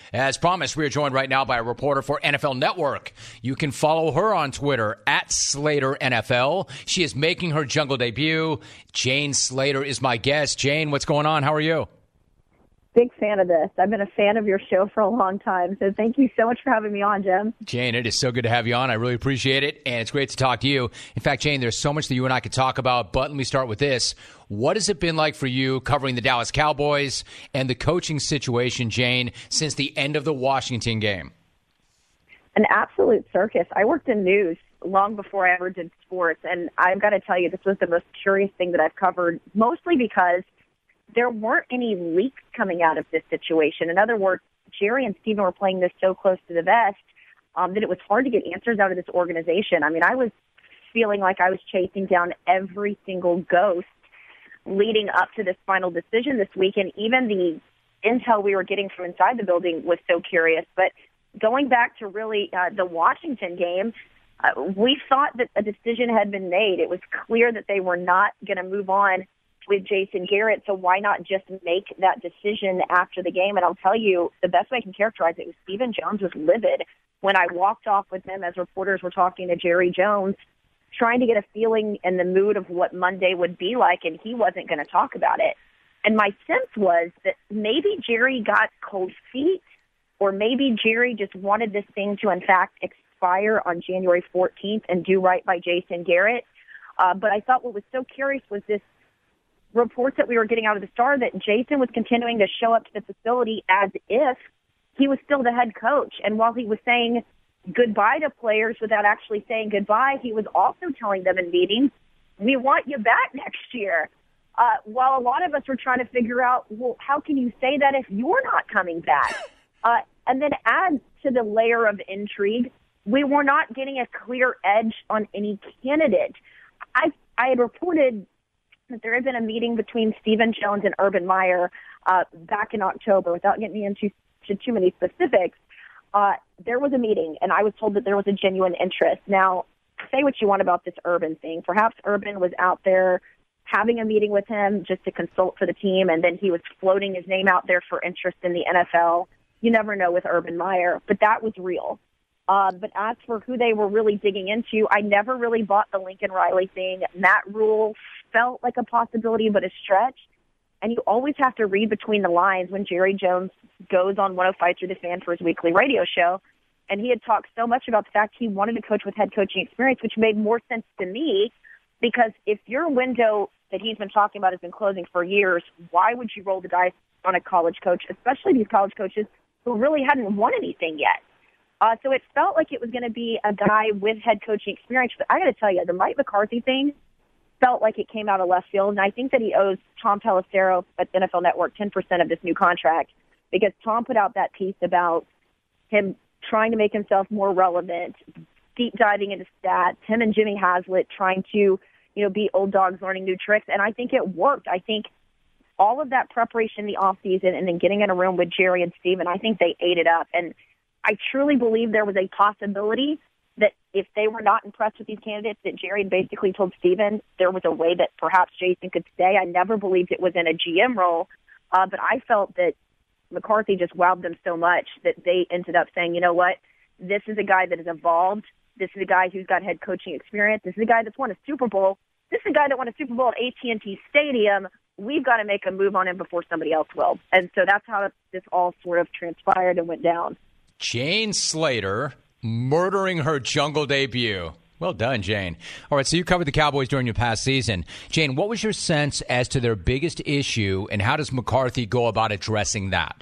As promised, we are joined right now by a reporter for NFL Network. You can follow her on Twitter at SlaterNFL. She is making her Jungle debut. Jane Slater is my guest. Jane, what's going on? How are you? Big fan of this. I've been a fan of your show for a long time, so thank you so much for having me on, Jim. Jane, it is so good to have you on. I really appreciate it, and it's great to talk to you. In fact, Jane, there's so much that you and I could talk about, but let me start with this. What has it been like for you covering the Dallas Cowboys and the coaching situation, Jane, since the end of the Washington game? An absolute circus. I worked in news long before I ever did sports, and I've got to tell you, this was the most curious thing that I've covered, mostly because there weren't any leaks coming out of this situation. In other words, Jerry and Stephen were playing this so close to the vest that it was hard to get answers out of this organization. I mean, I was feeling like I was chasing down every single ghost leading up to this final decision this week, and even the intel we were getting from inside the building was so curious. But going back to really the Washington game, we thought that a decision had been made. It was clear that they were not going to move on with Jason Garrett, so why not just make that decision after the game? And I'll tell you, the best way I can characterize it was Stephen Jones was livid when I walked off with him as reporters were talking to Jerry Jones, trying to get a feeling and the mood of what Monday would be like, and he wasn't going to talk about it. And my sense was that maybe Jerry got cold feet, or maybe Jerry just wanted this thing to, in fact, expire on January 14th and do right by Jason Garrett. But I thought what was so curious was this reports that we were getting out of the Star that Jason was continuing to show up to the facility as if he was still the head coach. And while he was saying goodbye to players without actually saying goodbye, he was also telling them in meetings, we want you back next year. While a lot of us were trying to figure out, well, how can you say that if you're not coming back? And then add to the layer of intrigue, we were not getting a clear edge on any candidate. I had reported that there had been a meeting between Stephen Jones and Urban Meyer back in October. Without getting into too many specifics, there was a meeting, and I was told that there was a genuine interest. Now, say what you want about this Urban thing. Perhaps Urban was out there having a meeting with him just to consult for the team, and then he was floating his name out there for interest in the NFL. You never know with Urban Meyer, but that was real. But as for who they were really digging into, I never really bought the Lincoln Riley thing. Matt Rule felt like a possibility, but a stretch. And you always have to read between the lines when Jerry Jones goes on 105 Through the Fan for his weekly radio show. And he had talked so much about the fact he wanted to coach with head coaching experience, which made more sense to me, because if your window that he's been talking about has been closing for years, why would you roll the dice on a college coach, especially these college coaches who really hadn't won anything yet? So it felt like it was going to be a guy with head coaching experience. But I got to tell you, the Mike McCarthy thing felt like it came out of left field. And I think that he owes Tom Pelissero at NFL Network 10% of this new contract, because Tom put out that piece about him trying to make himself more relevant, deep diving into stats, him and Jimmy Haslett trying to, be old dogs learning new tricks. And I think it worked. I think all of that preparation in the offseason and then getting in a room with Jerry and Steven, I think they ate it up. And I truly believe there was a possibility that if they were not impressed with these candidates, that Jerry had basically told Steven there was a way that perhaps Jason could stay. I never believed it was in a GM role, but I felt that McCarthy just wowed them so much that they ended up saying, you know what, this is a guy that has evolved. This is a guy who's got head coaching experience. This is a guy that's won a Super Bowl. This is a guy that won a Super Bowl at AT&T Stadium. We've got to make a move on him before somebody else will. And so that's how this all sort of transpired and went down. Jane Slater murdering her Jungle debut. Well done, Jane. All right, so you covered the Cowboys during your past season. Jane, what was your sense as to their biggest issue, and how does McCarthy go about addressing that?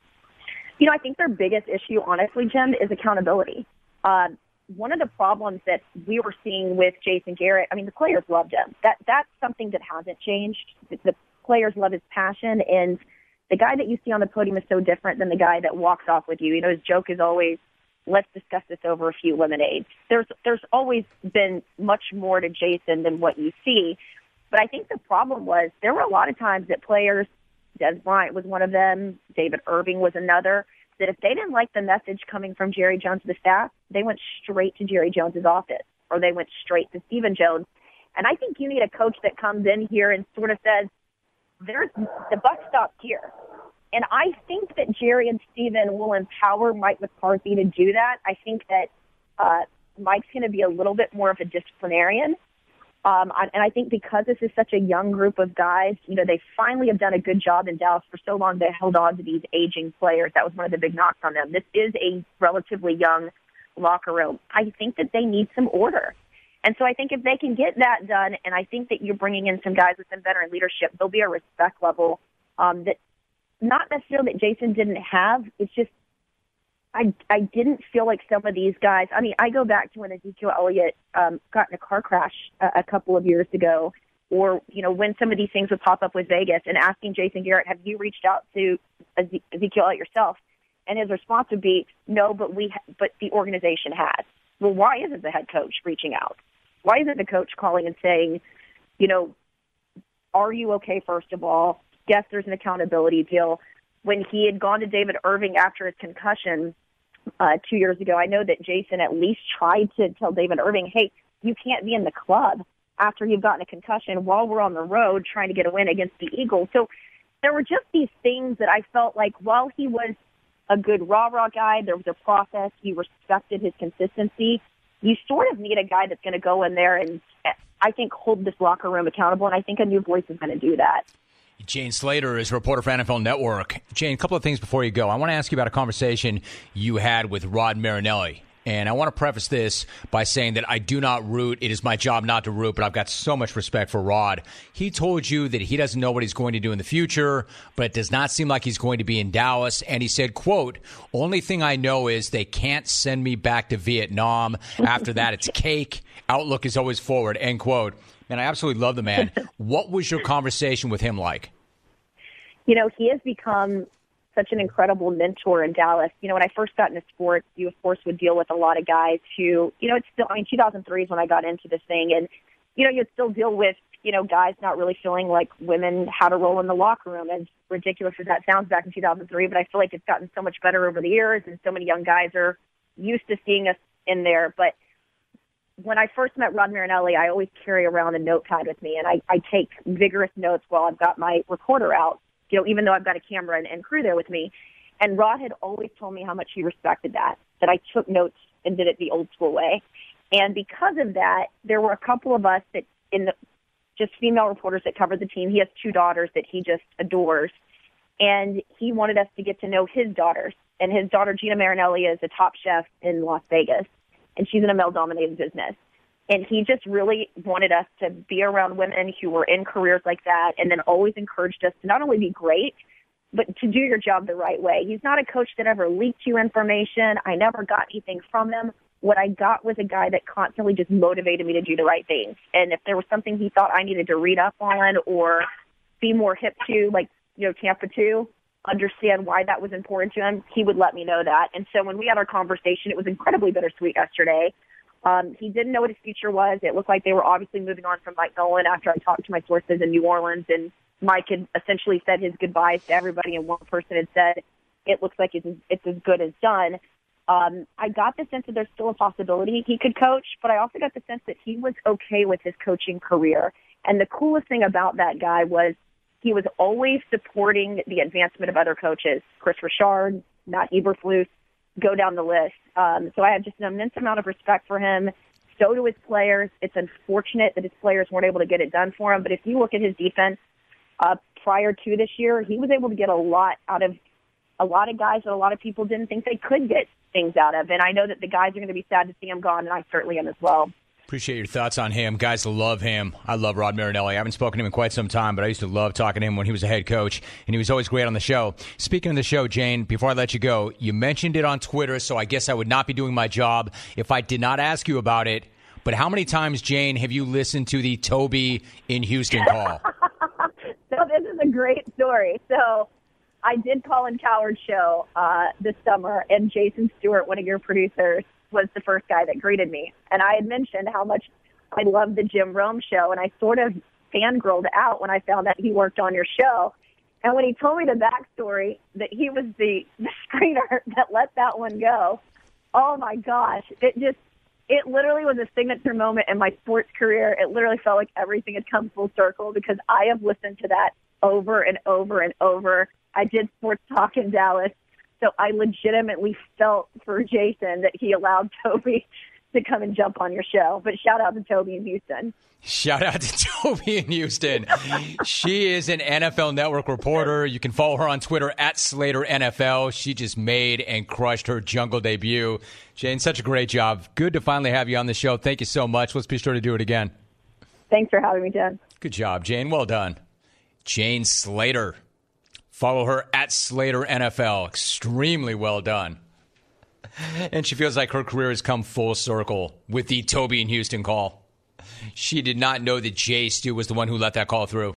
I think their biggest issue, honestly, Jim, is accountability. One of the problems that we were seeing with Jason Garrett, the players loved him. That's something that hasn't changed. The players love his passion, and the guy that you see on the podium is so different than the guy that walks off with you. His joke is always, let's discuss this over a few lemonades. There's always been much more to Jason than what you see. But I think the problem was there were a lot of times that players, Des Bryant was one of them, David Irving was another, that if they didn't like the message coming from Jerry Jones to the staff, they went straight to Jerry Jones's office, or they went straight to Stephen Jones. And I think you need a coach that comes in here and sort of says, the buck stops here. And I think that Jerry and Steven will empower Mike McCarthy to do that. I think that Mike's going to be a little bit more of a disciplinarian. And I think because this is such a young group of guys, they finally have done a good job in Dallas. For so long, they held on to these aging players. That was one of the big knocks on them. This is a relatively young locker room. I think that they need some order. And so I think if they can get that done, and I think that you're bringing in some guys with some veteran leadership, there'll be a respect level that not necessarily that Jason didn't have. It's just I didn't feel like some of these guys. I mean, I go back to when Ezekiel Elliott got in a car crash a couple of years ago, or when some of these things would pop up with Vegas, and asking Jason Garrett, "Have you reached out to Ezekiel Elliott yourself?" And his response would be, "No, but the organization has." Well, why isn't the head coach reaching out? Why isn't the coach calling and saying, "Are you okay?" First of all, yes, there's an accountability deal. When he had gone to David Irving after his concussion 2 years ago, I know that Jason at least tried to tell David Irving, "Hey, you can't be in the club after you've gotten a concussion while we're on the road trying to get a win against the Eagles." So there were just these things that I felt like while he was a good rah-rah guy, there was a process, he respected his consistency. You sort of need a guy that's going to go in there and, I think, hold this locker room accountable, and I think a new voice is going to do that. Jane Slater is a reporter for NFL Network. Jane, a couple of things before you go. I want to ask you about a conversation you had with Rod Marinelli. And I want to preface this by saying that I do not root. It is my job not to root, but I've got so much respect for Rod. He told you that he doesn't know what he's going to do in the future, but it does not seem like he's going to be in Dallas. And he said, quote, "Only thing I know is they can't send me back to Vietnam. After that, it's cake. Outlook is always forward," end quote. And I absolutely love the man. What was your conversation with him like? He has become such an incredible mentor in Dallas. When I first got into sports, you, of course, would deal with a lot of guys who, it's still, 2003 is when I got into this thing. And, you'd still deal with, guys not really feeling like women how to roll in the locker room. As ridiculous as that sounds back in 2003, but I feel like it's gotten so much better over the years, and so many young guys are used to seeing us in there. But when I first met Rod Marinelli, I always carry around a notepad with me, and I take vigorous notes while I've got my recorder out, even though I've got a camera and crew there with me. And Rod had always told me how much he respected that I took notes and did it the old school way. And because of that, there were a couple of us that just female reporters that covered the team. He has 2 daughters that he just adores. And he wanted us to get to know his daughters. And his daughter, Gina Marinelli, is a top chef in Las Vegas, and she's in a male-dominated business. And he just really wanted us to be around women who were in careers like that, and then always encouraged us to not only be great, but to do your job the right way. He's not a coach that ever leaked you information. I never got anything from him. What I got was a guy that constantly just motivated me to do the right things. And if there was something he thought I needed to read up on or be more hip to, like, Tampa 2, understand why that was important to him, he would let me know that. And so when we had our conversation, it was incredibly bittersweet yesterday. He didn't know what his future was. It looked like they were obviously moving on from Mike Nolan after I talked to my sources in New Orleans, and Mike had essentially said his goodbyes to everybody, and one person had said, "It looks like it's as good as done." I got the sense that there's still a possibility he could coach, but I also got the sense that he was okay with his coaching career. And the coolest thing about that guy was he was always supporting the advancement of other coaches, Chris Richard, Matt Eberflus, go down the list. So I have just an immense amount of respect for him. So do his players. It's unfortunate that his players weren't able to get it done for him. But if you look at his defense prior to this year, he was able to get a lot out of a lot of guys that a lot of people didn't think they could get things out of. And I know that the guys are going to be sad to see him gone, and I certainly am as well. Appreciate your thoughts on him. Guys love him. I love Rod Marinelli. I haven't spoken to him in quite some time, but I used to love talking to him when he was a head coach, and he was always great on the show. Speaking of the show, Jane, before I let you go, you mentioned it on Twitter, so I guess I would not be doing my job if I did not ask you about it. But how many times, Jane, have you listened to the Toby in Houston call? So this is a great story. So I did Colin Cowherd's show this summer, and Jason Stewart, one of your producers, was the first guy that greeted me. And I had mentioned how much I loved the Jim Rome show, and I sort of fangirled out when I found out he worked on your show. And when he told me the backstory, that he was the screener that let that one go, oh my gosh, it literally was a signature moment in my sports career. It literally felt like everything had come full circle, because I have listened to that over and over and over. I did sports talk in Dallas, so I legitimately felt for Jason that he allowed Toby to come and jump on your show. But shout out to Toby in Houston. Shout out to Toby in Houston. She is an NFL Network reporter. You can follow her on Twitter at Slater NFL. She just made and crushed her Jungle debut. Jane, such a great job. Good to finally have you on the show. Thank you so much. Let's be sure to do it again. Thanks for having me, Jen. Good job, Jane. Well done. Jane Slater. Follow her at Slater NFL. Extremely well done. And she feels like her career has come full circle with the Toby in Houston call. She did not know that Jay Stu was the one who let that call through.